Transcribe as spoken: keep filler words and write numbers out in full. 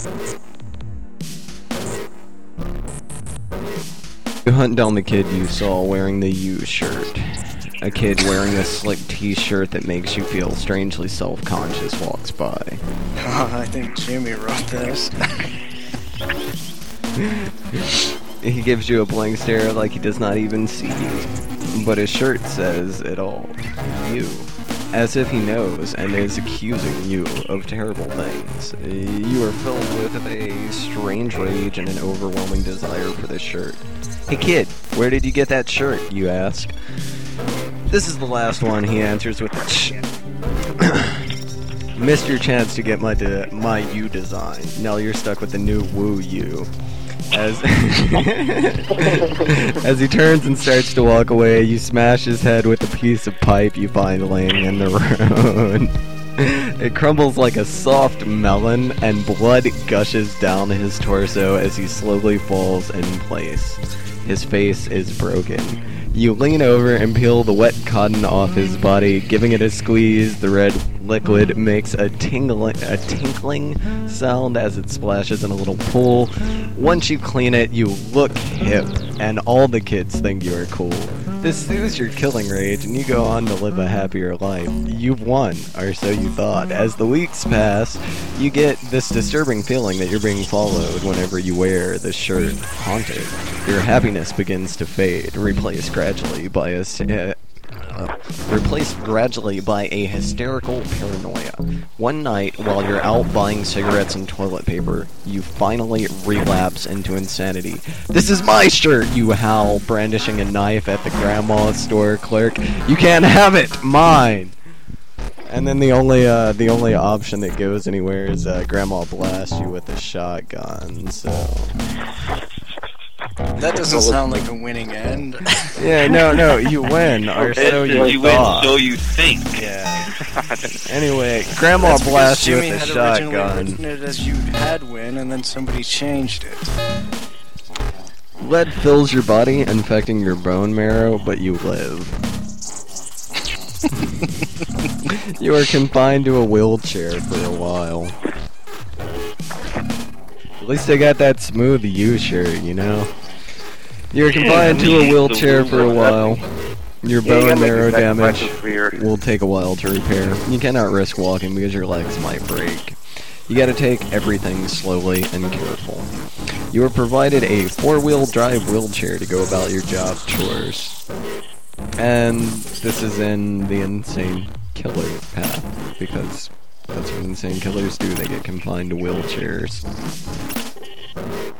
You hunt down the kid you saw wearing the U shirt. A kid wearing a slick t-shirt that makes you feel strangely self-conscious walks by. Oh, I think Jimmy wrote this. He gives you a blank stare like he does not even see you. But his shirt says it all. You. As if he knows and is accusing you of terrible things. You are filled with a strange rage and an overwhelming desire for this shirt. Hey kid, where did you get that shirt, you ask? This is the last one, he answers with a ch. Missed your chance to get my de my U design. Now you're stuck with the new Woo U. As as he turns and starts to walk away, you smash his head with a piece of pipe you find laying in the road. It crumbles like a soft melon, and blood gushes down his torso as he slowly falls in place. His face is broken. You lean over and peel the wet cotton off his body, giving it a squeeze. The red liquid makes a tingling, a tinkling sound as it splashes in a little pool. Once you clean it, you look hip, and all the kids think you are cool. This soothes your killing rage, and you go on to live a happier life. You've won, or so you thought. As the weeks pass, you get this disturbing feeling that you're being followed whenever you wear the shirt Haunted. Your happiness begins to fade, replaced gradually by a uh, uh, replaced gradually by a hysterical paranoia. One night, while you're out buying cigarettes and toilet paper, you finally relapse into insanity. This is my shirt, you howl, brandishing a knife at the grandma store clerk. You can't have it, mine. And then the only uh, the only option that goes anywhere is uh, grandma blasts you with a shotgun. So. That doesn't sound like a winning end. Yeah, no, no, you win, or so you, you thought. win, so you think. Yeah. Anyway, Grandma That's blasts you Jimmy with a had originally shotgun. written it as you had win, and then somebody changed it. Lead fills your body, infecting your bone marrow, but you live. You are confined to a wheelchair for a while. At least I got that smooth U shirt, you know? You're confined to a wheelchair for a while. Your bone marrow damage will take a while to repair. You cannot risk walking because your legs might break. You gotta take everything slowly and careful. You are provided a four-wheel drive wheelchair to go about your job chores. And this is in the Insane Killer path, because that's what insane killers do, they get confined to wheelchairs.